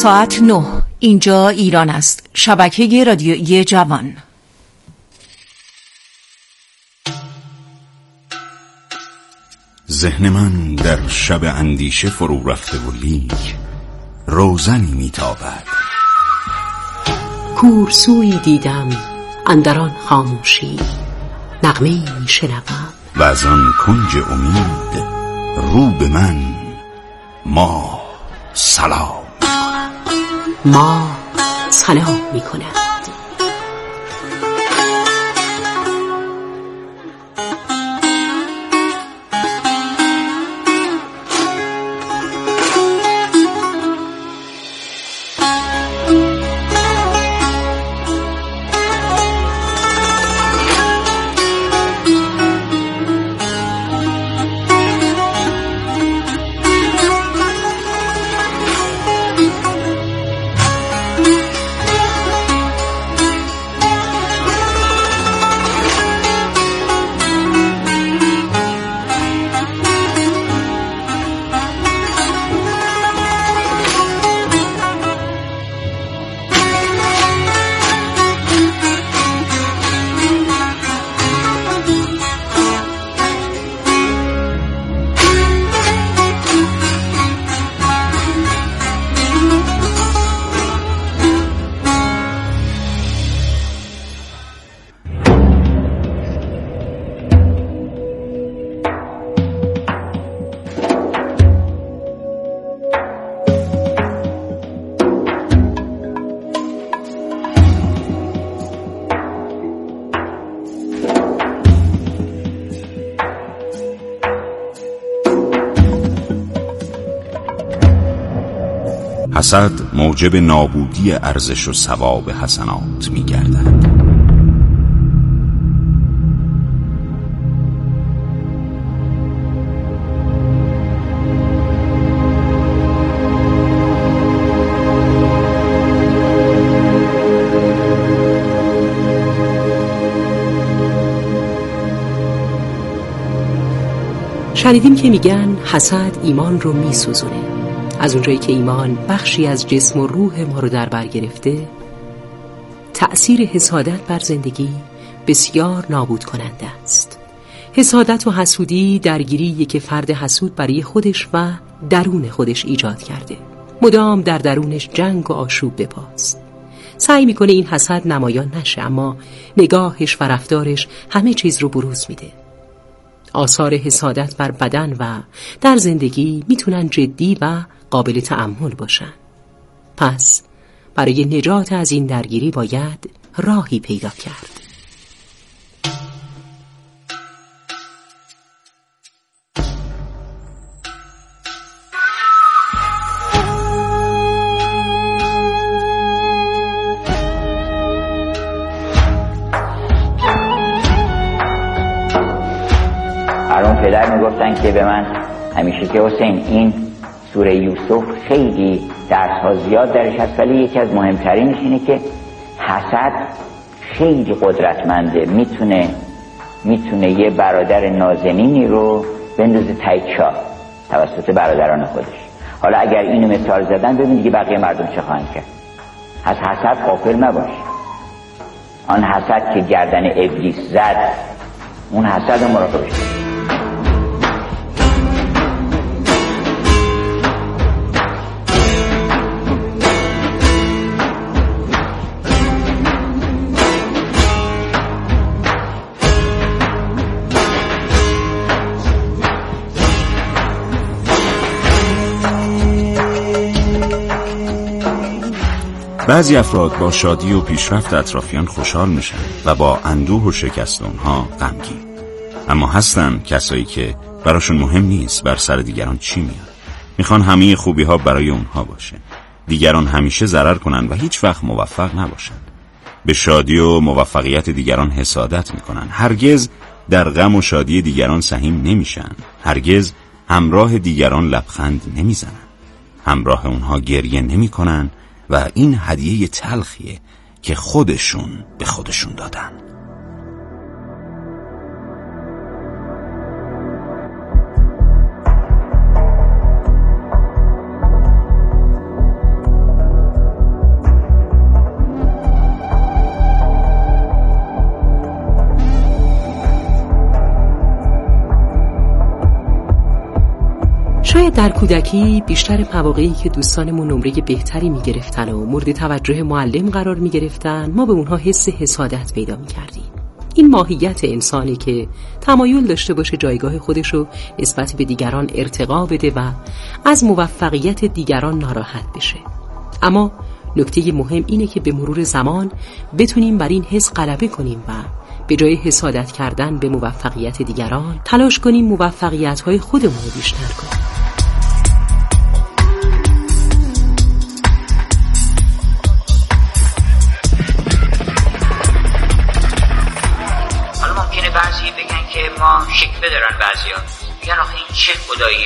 ساعت 9. اینجا ایران است. شبکه رادیویی جوان. ذهن من در شب اندیشه فرو رفته و لیک روزنی میتابد. کورسویی دیدم اندران خاموشی، نغمه‌ای شنوم و از آن کنج امید رو به من ماه سلام میکند. حسد موجب نابودی ارزش و ثواب حسنات می گردد. شنیدیم که میگن حسد ایمان رو میسوزونه. از اونجایی که ایمان بخشی از جسم و روح ما رو در بر گرفته، تأثیر حسادت بر زندگی بسیار نابود کننده است. حسادت و حسودی درگیریه که فرد حسود برای خودش و درون خودش ایجاد کرده. مدام در درونش جنگ و آشوب بپاست. سعی میکنه این حسد نمایان نشه، اما نگاهش و رفتارش همه چیز رو بروز میده. آثار حسادت بر بدن و در زندگی میتونن جدی و قابل تأمل باشن. پس برای نجات از این درگیری باید راهی پیدا کرد. برام پدر میگفتن که به من همیشه که حسین این سوره یوسف خیلی درس‌ها زیاد درش هست، ولی یکی از مهمترینش اینه که حسد خیلی قدرتمنده، میتونه یه برادر نازنینی رو بندازه تای چاه توسط برادران خودش. حالا اگر اینو مثال زدن، ببین دیگه بقیه مردم چه خواهند کرد. از حسد غافل مباش. آن حسد که گردن ابلیس زد، اون حسد رو مراقبش باش. بعضی افراد با شادی و پیشرفت اطرافیان خوشحال میشن و با اندوه و شکست اونها غمگین. اما هستن کسایی که براشون مهم نیست بر سر دیگران چی میاد. میخوان همه خوبی ها برای اونها باشه. دیگران همیشه ضرر کنن و هیچ وقت موفق نباشن. به شادی و موفقیت دیگران حسادت میکنن. هرگز در غم و شادی دیگران سهیم نمیشن. هرگز همراه دیگران لبخند نمیزنن. همراه اونها گریه نمیکنن و این هدیه تلخیه که خودشون به خودشون دادن. شاید در کودکی بیشتر مواقعی که دوستانمون نمره بهتری میگرفتن و مورد توجه معلم قرار میگرفتن، ما به اونها حس حسادت پیدا میکردیم. این ماهیت انسانی که تمایل داشته باشه جایگاه خودش رو نسبت به دیگران ارتقا بده و از موفقیت دیگران ناراحت بشه. اما نکته مهم اینه که به مرور زمان بتونیم بر این حس غلبه کنیم و به جای حسادت کردن به موفقیت دیگران تلاش کنیم موفقیت‌های خودمون رو بیشتر کنیم. حالا ممکنه بعضی بگن که ما شکوه دارن، بعضیا میگن آخه این چه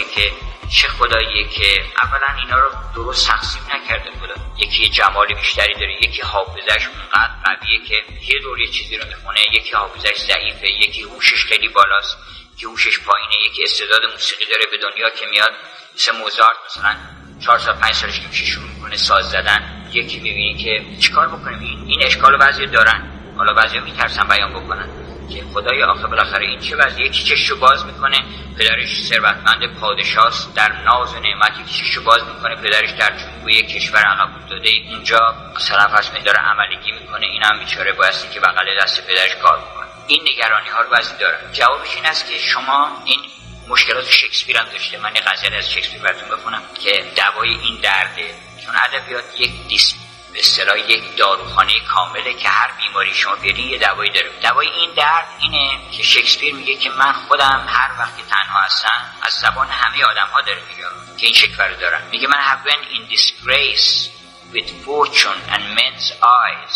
خداییه که اولا اینا رو درست تقسیم نکرده خدا. یکی جمال بیشتری داره، یکی حافظش اونقدر قویه که یه دور یه چیزی رو میخونه، یکی حافظش ضعیفه، یکی هوشش خیلی بالاست، یکی هوشش پایینه، یکی استعداد موسیقی داره به دنیا که میاد مثل موزارت مثلا 4 سال 5 سالش که میشه شروع میکنه ساز زدن. یکی میبینی که چیکار بکنیم، این اشکالو بعضی دارن. حالا بعضیا میترسن بیان بکنن که خدای آخه بالاخره این چه وضعیه؟ یکی چششو باز میکنه پدرش ثروتمند پادشاست در ناز و نعمت، یکی چششو باز میکنه پدرش در جنوب یک کشور عقب افتاده اینجا مثلا فرض کنید داره عملگی میکنه، اینم بیچاره بایستی که بغل دست پدرش کار میکنه. این نگرانی ها رو بعضی دارن. جوابش این است که شما این مشکلات شکسپیر هم داشته. من یه غزل از شکسپیر براتون بخونم که دوای این درده، چون ادبیات یک به اصطلاح یک داروخانه کامله که هر بیماری شما بیاری یه دوایی داره. دوای این درد اینه که شکسپیر میگه که من خودم هر وقت که تنها هستم از زبان همه آدم‌ها داره میگه که این شکوه رو دارن. میگه من have been in disgrace with fortune and men's eyes,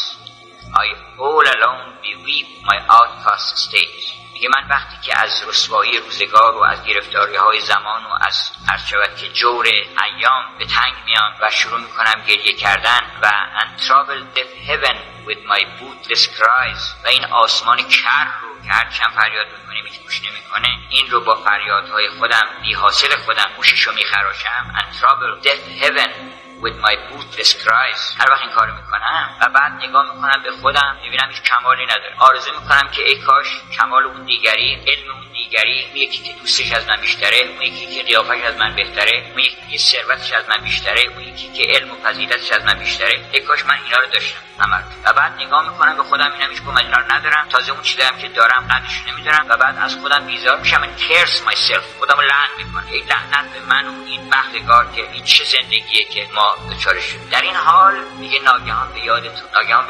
I all alone beweep my outcast state. میگه من وقتی که از رسوایی روزگار و از گرفتاری‌های زمان و از هرچند که جور ایام به تنگ میام و شروع میکنم گریه کردن و and travel deaf heaven with my bootless cries، و این آسمان کر رو که هرچند فریاد میکنه هیچ گوش نمیکنه، این رو با فریادهای خودم بی حاصل خودم گوششو میخراشم and travel deaf heaven with my bootless cries. هر وقت این کارو میکنم و بعد نگاه میکنم به خودم میبینم هیچ کمالی نداره، آرزو میکنم که ای کاش کمال اون دیگری، علم اون دیگری، اون یکی که دوستش از من بیشتره، اون یکی که قیافش از من بهتره، اون یکی که ثروتش از من بیشتره، اون یکی که علم و فضیلتش از من بیشتره، ای کاش من اینا رو داشتم. و بعد نگاه میکنم به خودم میبینم هیچ کدوم اینا رو ندارم، تازه اون چیزی هم که دارم قدرش نمیدونم و بعد از خودم بیزار میشم and curse myself، خودمو لعن میکنم. ای لعنت به من و این بختگار که این چه زندگیه که ما دچارش شدیم. در این حال میگه ناگهان به یادتون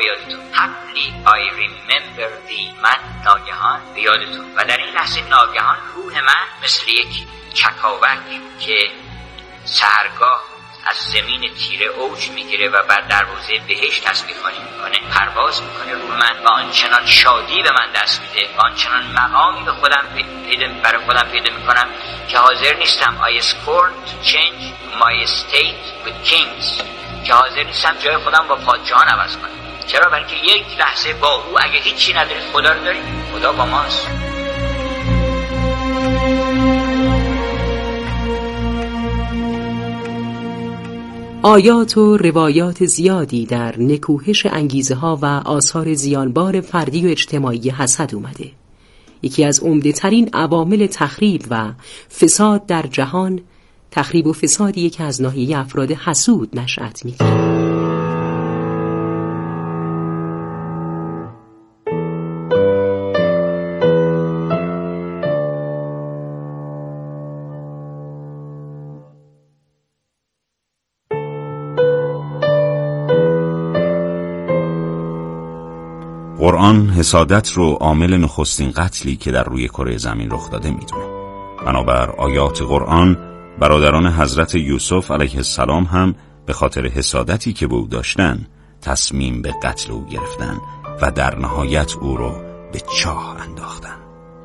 happily I remember thee، من ناگهان به یادتون. و در این لحظه ناگهان روح من مثل یک چکاوک که سحرگاه از زمین تیره اوج میگیره و بر دروازه بهشت تسبیح خوانی میکنه، پرواز میکنه روح من و آنچنان شادی به من دست میده، آنچنان مقامی به خودم برای خودم پیدا میکنم که حاضر نیستم I scorn to change my estate with kings، که حاضر نیستم جای خودم با پادشاهان عوض کنم. چرا؟ برای که یک لحظه با او اگه هیچی ندارید خدا رو دارید، خدا با ماست. آیات و روایات زیادی در نکوهش انگیزه ها و آثار زیانبار فردی و اجتماعی حسد اومده. یکی از عمده ترین عوامل تخریب و فساد در جهان، تخریب و فسادی که از ناحیه افراد حسود نشأت میگیره. قرآن حسادت رو عامل نخستین قتلی که در روی کره زمین رخ داده میدونه. بنابر آیات قرآن برادران حضرت یوسف علیه السلام هم به خاطر حسادتی که به او داشتن تصمیم به قتل او گرفتن و در نهایت او رو به چاه انداختن.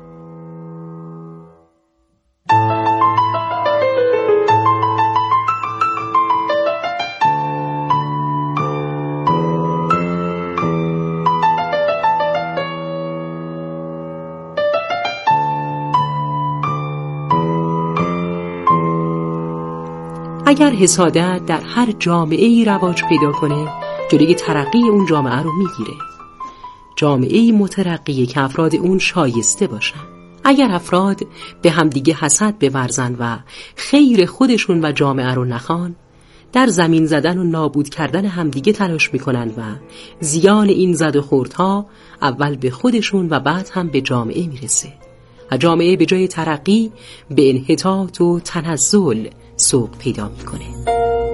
اگر حسادت در هر جامعه‌ای رواج پیدا کنه، جلوی ترقی اون جامعه رو میگیره. جامعه‌ای مترقی که افراد اون شایسته باشن، اگر افراد به همدیگه حسد بورزن و خیر خودشون و جامعه رو نخوان، در زمین زدن و نابود کردن همدیگه تلاش میکنن و زیان این زد و خوردها اول به خودشون و بعد هم به جامعه میرسه و جامعه به جای ترقی به انحطاط و تنزل سوق پیدا میکنه.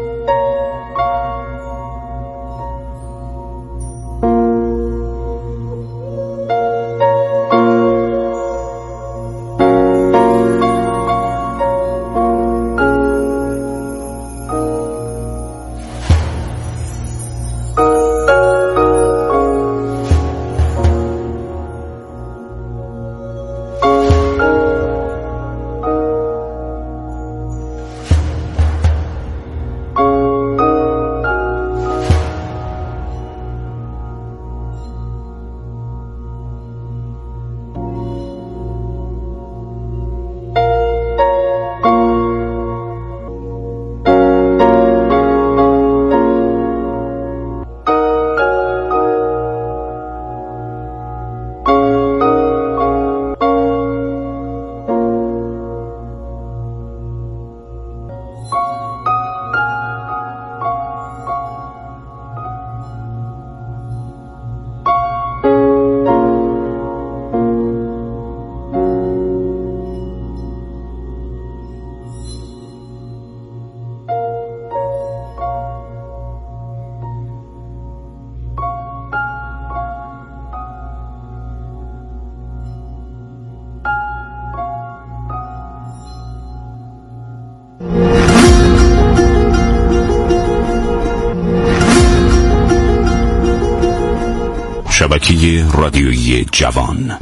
شبکه رادیویی جوان.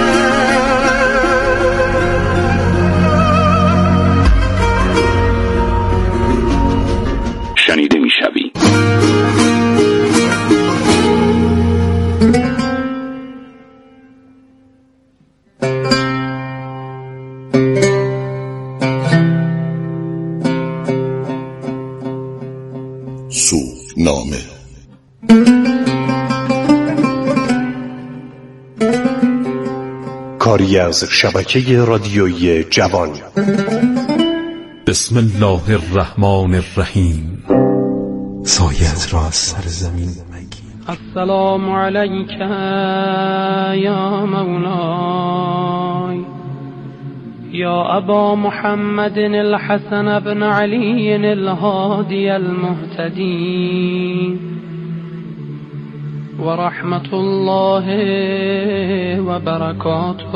شنیده میشوی. سوگنامه. کاری از شبکه رادیویی جوان. بسم الله الرحمن الرحیم. سایت را از سر زمین مگیر. السلام علیک یا مولای یا ابا محمد الحسن بن علی الهادی المهتدی و رحمت الله و برکاته.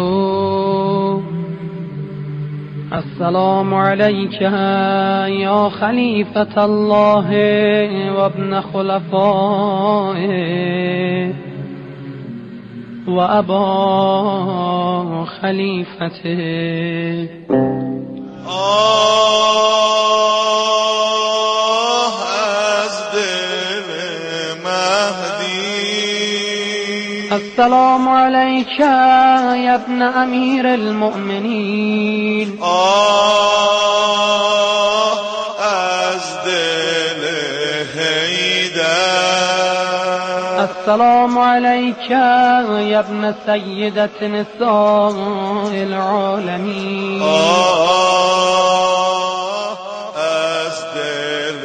السلام علیک یا خلیفة الله و ابن خلفائه و ابا خلیفته. السلام علیک یا ابن امیر المؤمنین. از دل حیدر. السلام علیک یا ابن سیدة نساء العالمین. از دل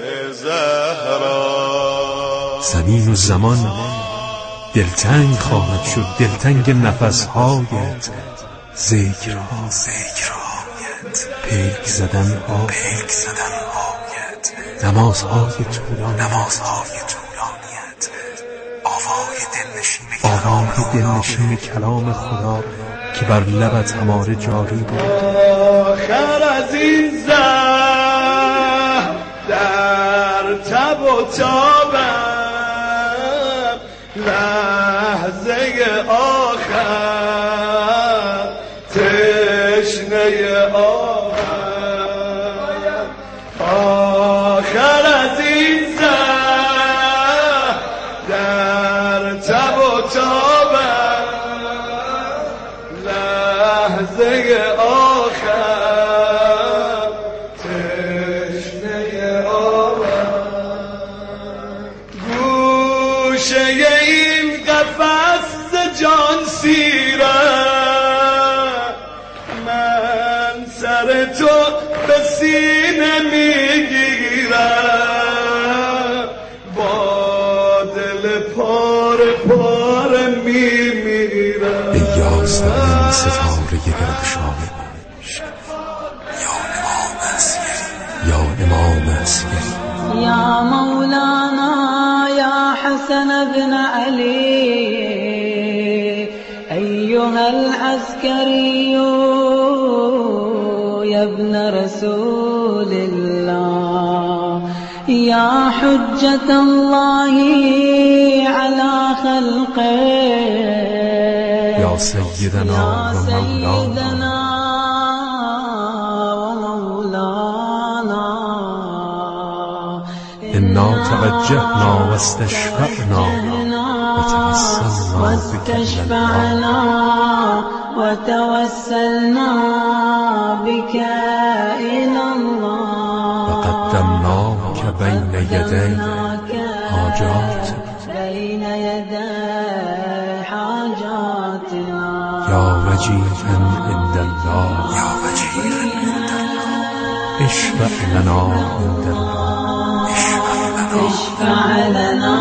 زهرا. زمین و زمان دلتنگ خواهد شد، دلتنگ نفسهایت. ذکرهایت، پیک زدنهایت، نمازهای طولانیت، آوای دلنشین کلام خدا که بر لبت هماره جاری بود. آخر از این زهر در تب و تابم، لحظه آخر تشنه آبم. آخر از این زهر در تب و تابم، لحظه آخر تشنه آبم. گوشه این قفس ز جان سیرم، این ستاره درخشان عشق یا امام عسکری یا مولانا یا حسن بن علی ایها العسکری یا ابن رسول الله یا حجة الله على خلقه یا سیدنا و مولانا إنا توجهنا واستشفعنا وتوسلنا بك إلى الله وقدمناك بين يدي حاجاتنا يا وجيها عند الله اشفع لنا عند الله اشفع لنا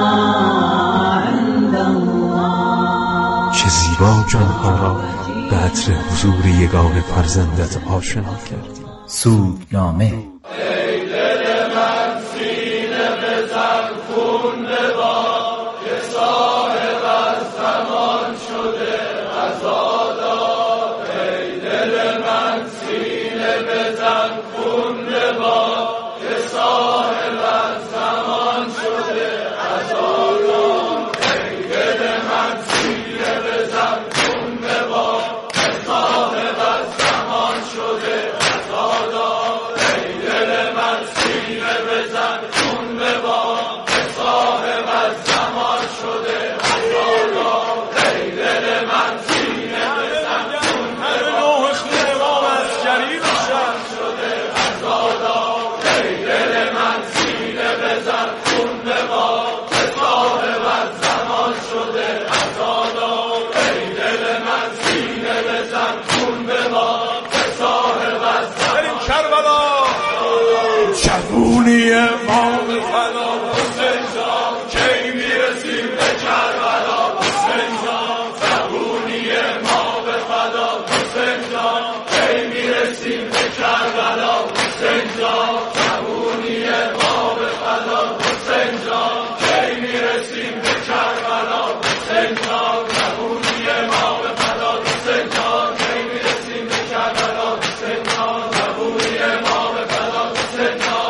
عند الله. چه زیبا جانها را به عطر حضور یگانه فرزندت آشنا کردی. سودنامه. جوونی امام فدا حسین جان کی میرسیم به کربلا حسین جان جوونی امام فدا حسین جان کی میرسیم به کربلا حسین جان جوونی امام فدا حسین جان کی میرسیم به کربلا حسین جان جوونی امام فدا حسین جان کی میرسیم به کربلا حسین جان جوونی امام فدا حسین جان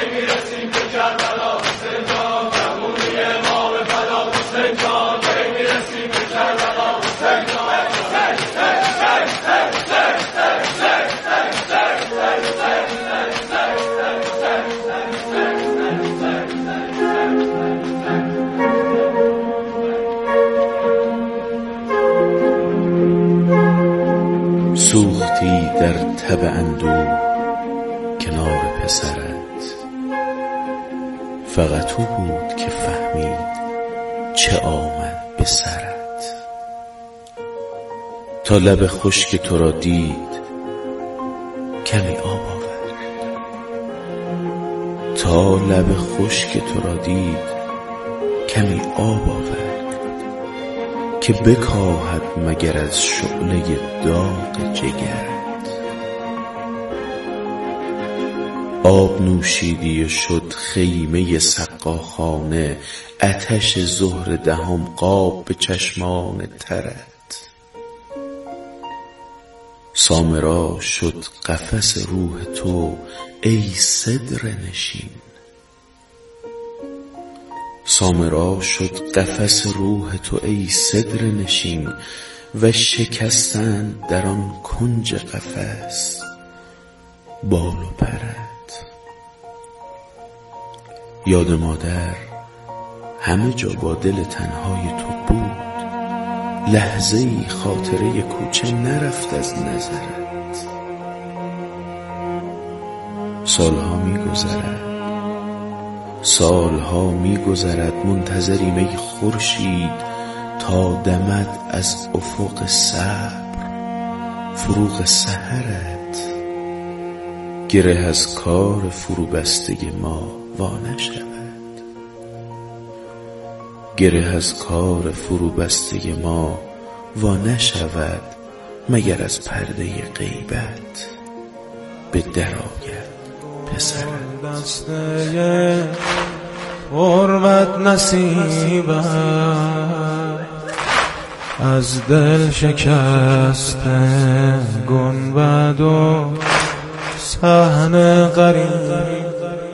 سوختی در تب اندوه کنار پسرت، فقط او بود که فهمید چه آمد به سرت. تا لب خشک تو را دید کمی آب آورد، تا لب خشک تو را دید کمی آب آورد، که بکاهد مگر از شعله داغ جگرت. آب نوشیدی و شد خیمه سقاخانه، آتش زهر دهم قاب به چشمان ترت. سامرا شد قفس روح تو ای صدر نشین، سامرا شد قفس روح تو ای صدر نشین، و شکستند در آن کنج قفس بال و پرت. یاد مادر همه جا با دل تنهای تو بود، لحظه ای خاطره کوچه نرفت از نظرت. سالها می گذرد، سالها می گذرد، منتظریم ای خورشید تا دمد از افق صبر فروغ سحرت. گره از کار فرو بسته ما وا نشود، گره از کار فرو بسته ما وا نشود مگر از پرده غیبت به در آید پسرت. دسته غربت نصیبم از دل شکسته گنبد و صحن غریب.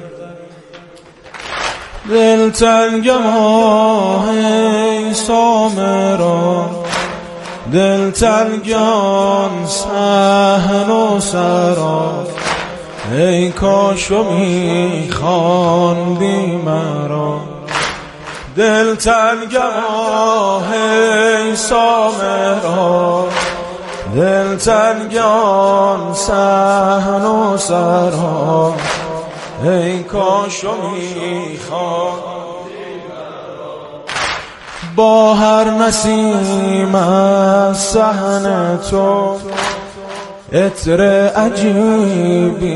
دل تنگم ای سامرا، دل تنگان صحن و سرا، ای کاشو میخواندی مرا. دل تنگم ای سامرا، دل تنگان صحن و سرا، ای کاشو میخواندی مرا. با هر نسیم از صحن تو عطر عجیبی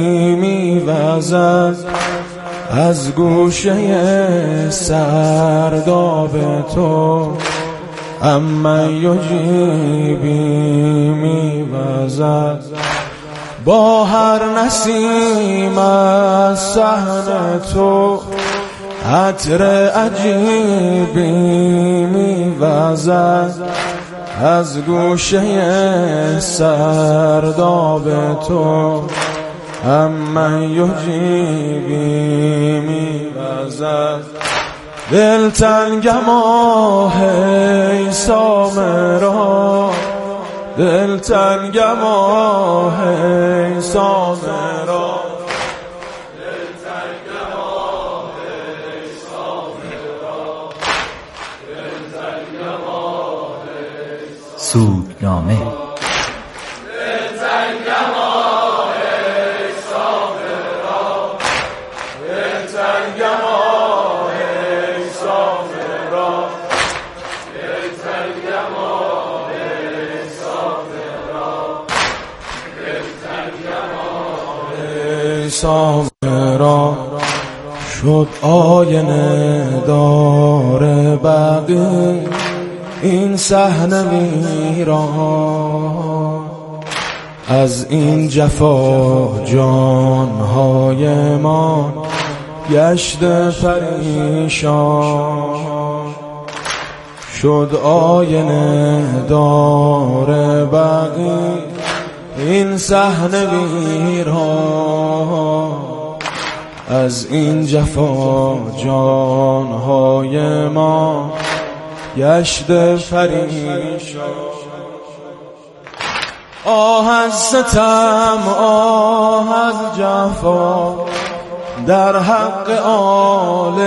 میوزد از گوشه سرداب تو، اما یجیبی میوزد. با هر نسیم از صحن تو عطر عجیبی میوزد از گوشه سرداب تو، اما یجیبی میوزد. دل تنگم ای سامرا، دل تنگم ای سامرا، دل تنگم ای سامرا، دل تنگم ای سودنامه. سامرا شد آینه دار بقی این صحنه ویران. از این جفا جانهای ما گشت پریشان. شد آینه دار بقی این صحنه ویران. از این جفا جانهای ما گشت پریشان. آه از ستم، آه از جفا در حق آل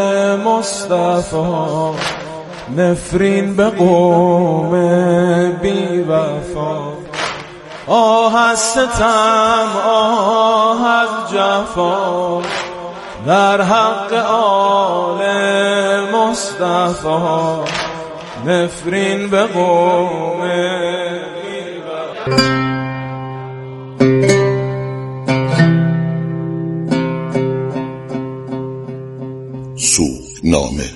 مصطفی، نفرین به قوم بی وفا. آه از ستم، آه از جفا در حق آل مصطفی، نفرین به قوم بی وفا. سودنامه.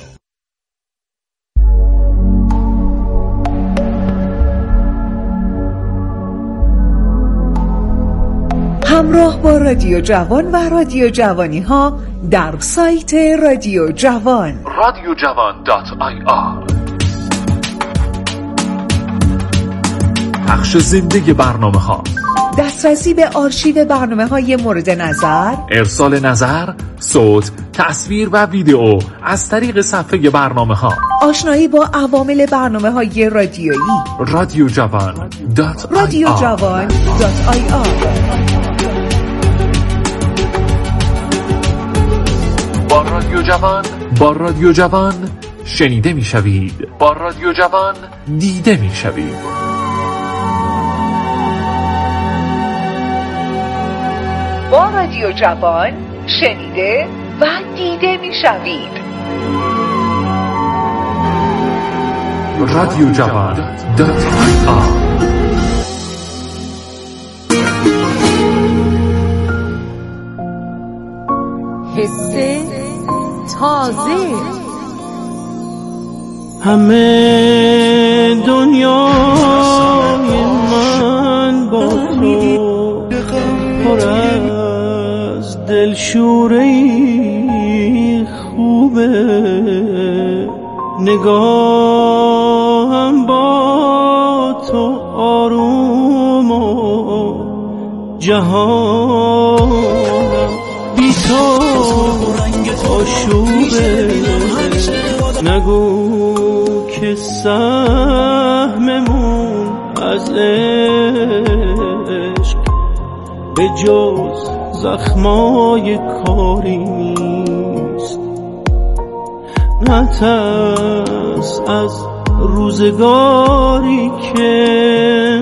همراه با رادیو جوان و رادیو جوانی ها در سایت رادیو جوان radiojavan.ir. پخش زنده برنامه ها، دسترسی به آرشیو برنامه های مورد نظر، ارسال نظر، صوت، تصویر و ویدیو از طریق صفحه برنامه ها، آشنایی با عوامل برنامه های رادیویی. radiojavan.ir. با رادیو جوان شنیده می شوید، با رادیو جوان دیده می شوید. با رادیو جوان شنیده و دیده می شوید. radiojavan.ir. حس تازه. همه دنیا دلشوره‌ای خوبه، نگاهم با تو آروم و جهانم بی تو آشوبه. نگو که سهممون از عشق به جز زخمای کاری نیست. نترس از روزگاری که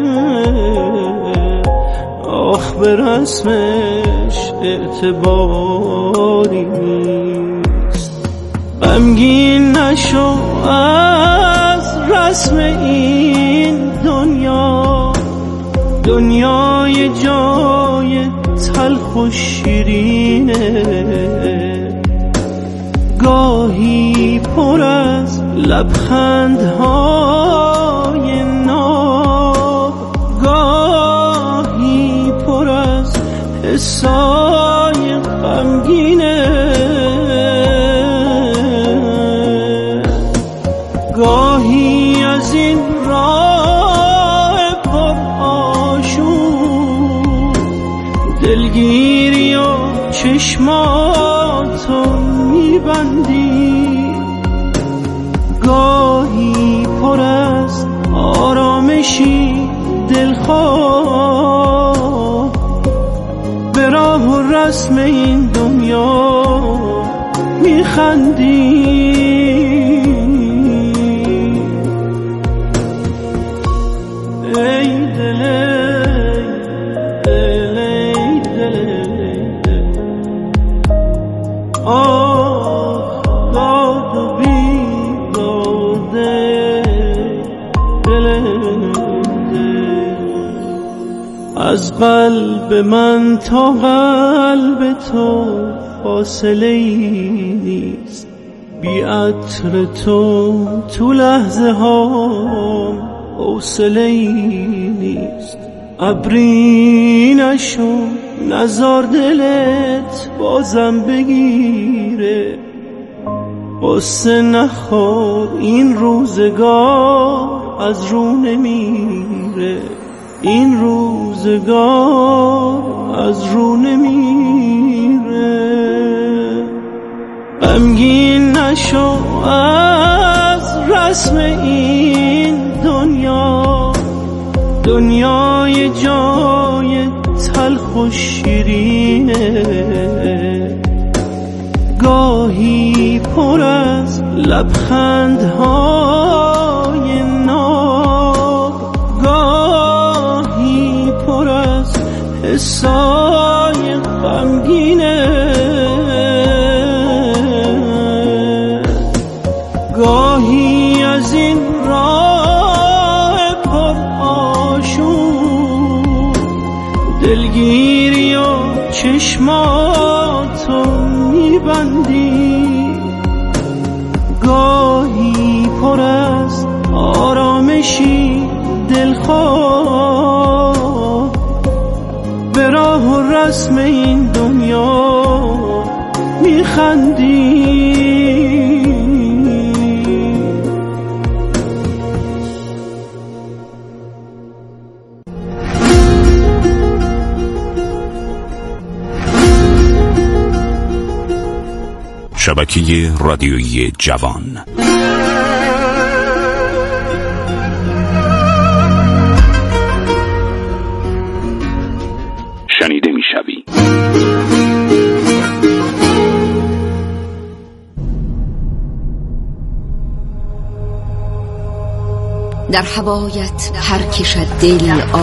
آخ به رسمش اعتباری نیست. غمگین نشو از رسم این دنیا، دنیای جای تلخ و شیرینه. گاهی پر از لبخندهای ناب، گاهی پر از حسای غمگینه. گاهی از این راه پر آشوب دلگیری و چشماتو میبندی. گاهی پر از آرامشی دلخواه به راه و رسم این دنیا میخندی. از قلب من تا قلب تو فاصله ای نیست. بی عطر تو لحظه ها حوصله ای نیست. ابری نشو نزار دلت بازم بگیره. قصه نخور این روزگار از رو نمیره. این روزگار از رو نمیره. غمگین نشو از رسم این دنیا، دنیای جای تلخ و شیرینه. گاهی پر از لبخندهای ناب، گاهی پر از حسای غمگینه. گاهی از این راه پر آشوب دلگیری و چشماتو میبندی. گاهی پر از آرامشی دلخواه به راه و رسم این دنیا میخندی. شبکه رادیویی جوان. شنیده میشوی. در هوایت هر کشد دل